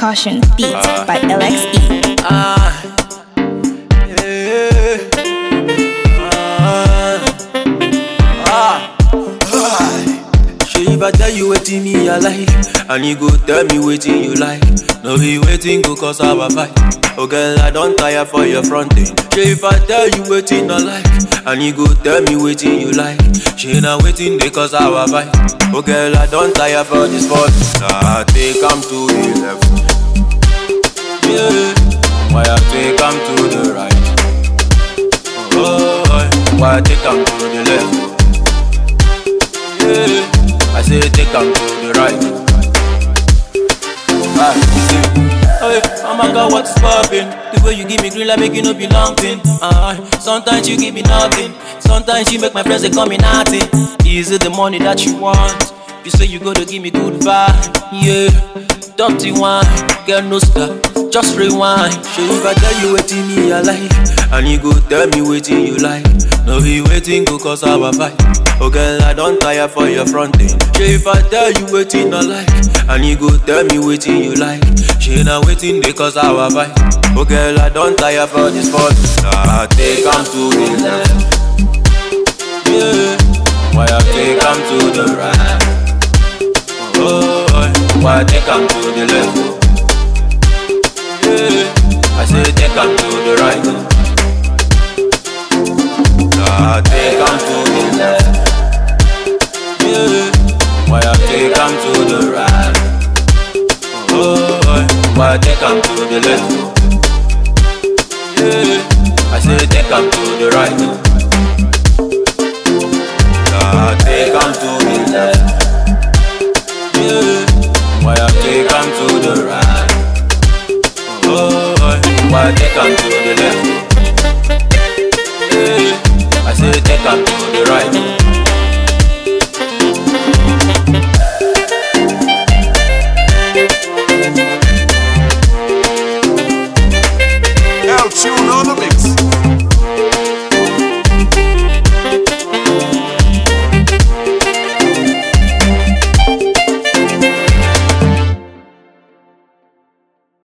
Caution Beats by LXE. If I tell you wetin me I like, and you go tell me wetin you like, no be wetin go cause our fight. Oh girl, I don't tire for your fronting. If I tell you wetin I like, and you go tell me wetin you like, she na wetin dey cause our fight. Oh girl, I don't tire for this sport. Nah, take am to the left. Yeah, why I take am to the right? Oh, why I take am to the left? Yeah, I say take am to the right. Hey, oh my God, what's poppin'? The way you give me green, like make you no be long thing. Sometimes you give me nothing. Sometimes you make my friends they call me nothing. Is it the money that you want? You say you go to give me good vibe. Yeah, dirty wine, girl no stop, just rewind. Show if I tell you wetin me I like, and you go tell me wetin you like, no be wetin go cause our fight. Oh girl, I don't tire for your fronting. Show if I tell you wetin I like, and you go tell me wetin you like, she na wetin dey cause our fight. Oh girl, I don't tire for this sport. Nah, take am to the left. Yeah, why I take am to the right? Oh, why I take am to the left? Yeah, I say take am to the right. Nah, take am to the left. Yeah, why I take am to the right? Oh, why I take am to the left? Yeah, I say take am to the right. Nah, take am to the left. Yeah, why I take am to the right? Oh, why I take am to the left? Yeah, I say take am to the right.